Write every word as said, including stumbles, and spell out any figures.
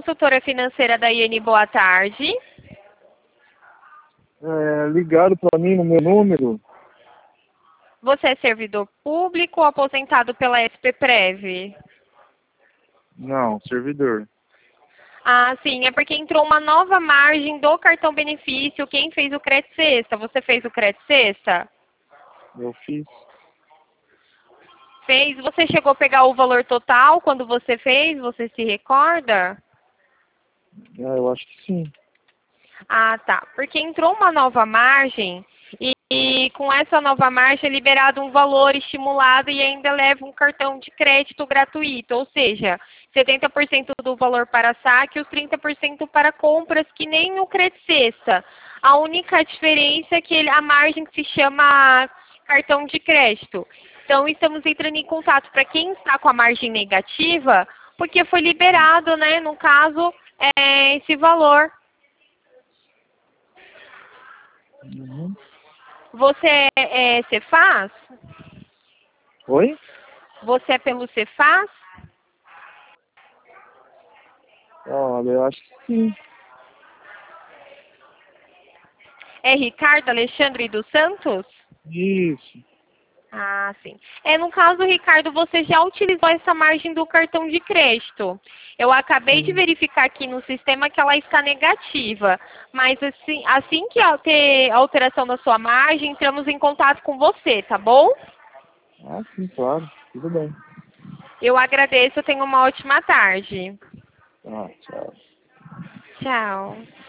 consultora financeira da I N, boa tarde. É, ligaram para mim no meu número. Você é servidor público ou aposentado pela S P Prev? Não, servidor. Ah, sim, é porque entrou uma nova margem do cartão benefício. Quem fez o crédito sexta? Você fez o crédito sexta? Eu fiz. Fez? Você chegou a pegar o valor total quando você fez? Você se recorda? É, eu acho que sim. Ah, tá. Porque entrou uma nova margem e, e com essa nova margem é liberado um valor estimulado e ainda leva um cartão de crédito gratuito, ou seja, setenta por cento do valor para saque e os trinta por cento para compras, que nem o crédito sexta. A única diferença é que ele, a margem se chama cartão de crédito. Então, estamos entrando em contato para quem está com a margem negativa, porque foi liberado, né, no caso, é, esse valor. Uhum. Você é, é Cefaz? Oi? Você é pelo Cefaz? Olha, eu acho que sim. É Ricardo Alexandre dos Santos? Isso. Ah, sim. É, no caso, Ricardo, você já utilizou essa margem do cartão de crédito. Eu acabei de Sim. verificar aqui no sistema que ela está negativa. Mas assim, assim que ter alteração na sua margem, entramos em contato com você, tá bom? Ah, sim, claro. Tudo bem. Eu agradeço, tenha uma ótima tarde. Ah, tchau. Tchau.